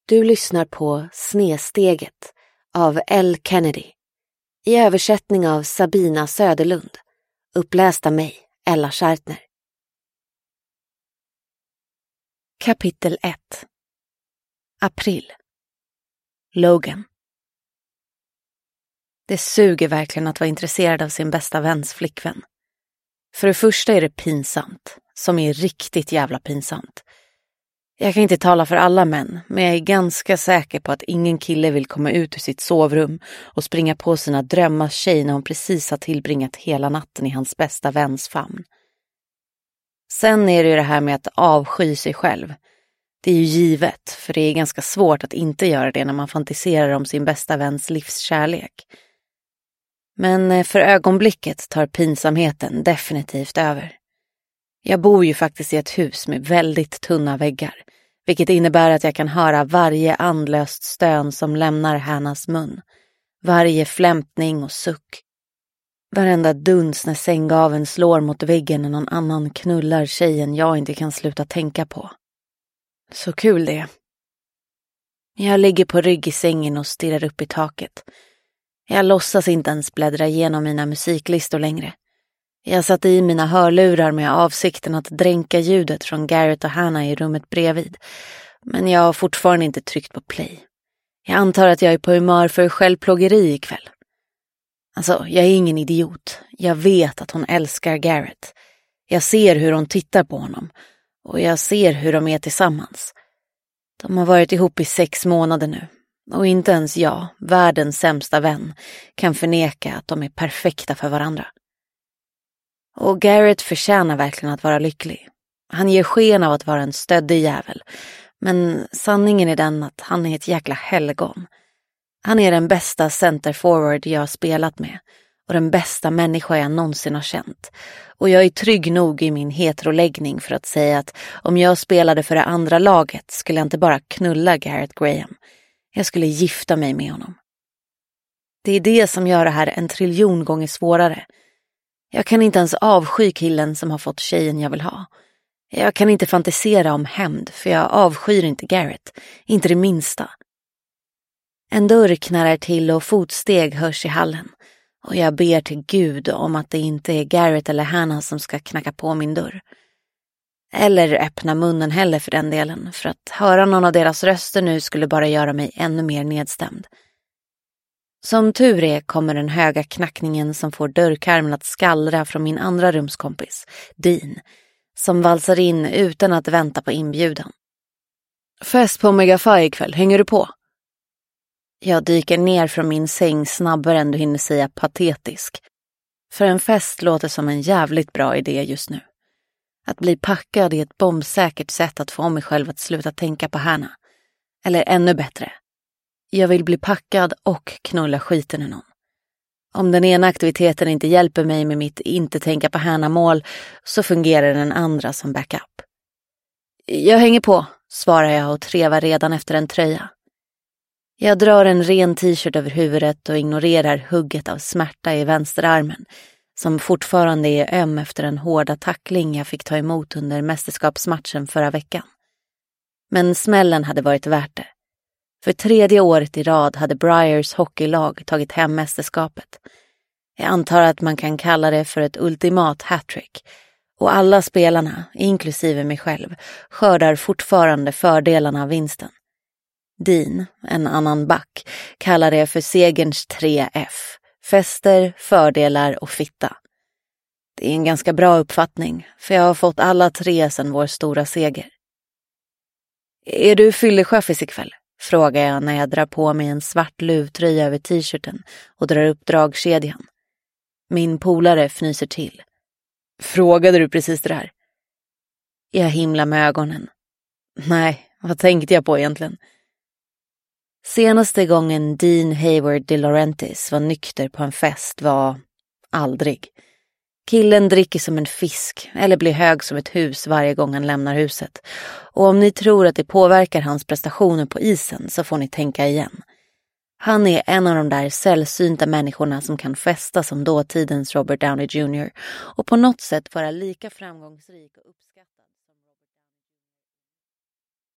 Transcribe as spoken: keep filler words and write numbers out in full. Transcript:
Du lyssnar på Snedsteget av Elle Kennedy i översättning av Sabina Söderlund, uppläst av mig, Ella Schartner. Kapitel ett. April. Logan. Det suger verkligen att vara intresserad av sin bästa väns flickvän. För det första är det pinsamt, som är riktigt jävla pinsamt. Jag kan inte tala för alla män, men jag är ganska säker på att ingen kille vill komma ut ur sitt sovrum och springa på sina drömmars tjej när hon precis har tillbringat hela natten i hans bästa väns famn. Sen är det ju det här med att avsky sig själv. Det är ju givet, för det är ganska svårt att inte göra det när man fantiserar om sin bästa väns livskärlek. Men för ögonblicket tar pinsamheten definitivt över. Jag bor ju faktiskt i ett hus med väldigt tunna väggar, vilket innebär att jag kan höra varje andlöst stön som lämnar Hannas mun, varje flämtning och suck, varenda duns när sänggaveln slår mot väggen när någon annan knullar tjejen jag inte kan sluta tänka på. Så kul det är. Jag ligger på rygg i sängen och stirrar upp i taket. Jag låtsas inte ens bläddra igenom mina musiklistor längre. Jag satte i mina hörlurar med avsikten att dränka ljudet från Garrett och Hannah i rummet bredvid. Men jag har fortfarande inte tryckt på play. Jag antar att jag är på humör för självplågeri ikväll. Alltså, jag är ingen idiot. Jag vet att hon älskar Garrett. Jag ser hur hon tittar på honom. Och jag ser hur de är tillsammans. De har varit ihop i sex månader nu. Och inte ens jag, världens sämsta vän, kan förneka att de är perfekta för varandra. Och Garrett förtjänar verkligen att vara lycklig. Han ger sken av att vara en stöddig jävel. Men sanningen är den att han är ett jäkla helgon. Han är den bästa centerforward jag har spelat med. Och den bästa människa jag någonsin har känt. Och jag är trygg nog i min heteroläggning för att säga att om jag spelade för det andra laget skulle jag inte bara knulla Garrett Graham. Jag skulle gifta mig med honom. Det är det som gör det här en triljon gånger svårare. Jag kan inte ens avsky killen som har fått tjejen jag vill ha. Jag kan inte fantisera om hämnd för jag avskyr inte Garrett, inte det minsta. En dörr knarrar till och fotsteg hörs i hallen. Och jag ber till Gud om att det inte är Garrett eller Hannah som ska knacka på min dörr. Eller öppna munnen heller för den delen, för att höra någon av deras röster nu skulle bara göra mig ännu mer nedstämd. Som tur är kommer den höga knackningen som får dörrkarmen att skallra från min andra rumskompis, Dean, som valsar in utan att vänta på inbjudan. Fest på Megafy ikväll, hänger du på? Jag dyker ner från min säng snabbare än du hinner säga patetisk. För en fest låter som en jävligt bra idé just nu. Att bli packad är ett bombsäkert sätt att få mig själv att sluta tänka på Hannah. Eller ännu bättre. Jag vill bli packad och knulla skiten i någon. Om den ena aktiviteten inte hjälper mig med mitt inte tänka på Hannah-mål så fungerar den andra som backup. Jag hänger på, svarar jag och trevar redan efter en tröja. Jag drar en ren t-shirt över huvudet och ignorerar hugget av smärta i vänsterarmen som fortfarande är öm efter den hårda tackling jag fick ta emot under mästerskapsmatchen förra veckan. Men smällen hade varit värt det. För tredje året i rad hade Briars hockeylag tagit hem mästerskapet. Jag antar att man kan kalla det för ett ultimat hattrick. Och alla spelarna, inklusive mig själv, skördar fortfarande fördelarna av vinsten. Dean, en annan back, kallar det för segerns tre F. Fester, fördelar och fitta. Det är en ganska bra uppfattning, för jag har fått alla tre sedan vår stora seger. Är du fyllechaffis ikväll? Frågar jag när jag drar på mig en svart luvtröja över t-shirten och drar upp dragkedjan. Min polare fnyser till. Frågade du precis det där? Jag himlar med ögonen. Nej, vad tänkte jag på egentligen? Senaste gången Dean Hayward de Laurentiis var nykter på en fest var aldrig. Killen dricker som en fisk eller blir hög som ett hus varje gång han lämnar huset. Och om ni tror att det påverkar hans prestationer på isen så får ni tänka igen. Han är en av de där sällsynta människorna som kan festa som dåtidens Robert Downey junior och på något sätt vara lika framgångsrik och uppskattad.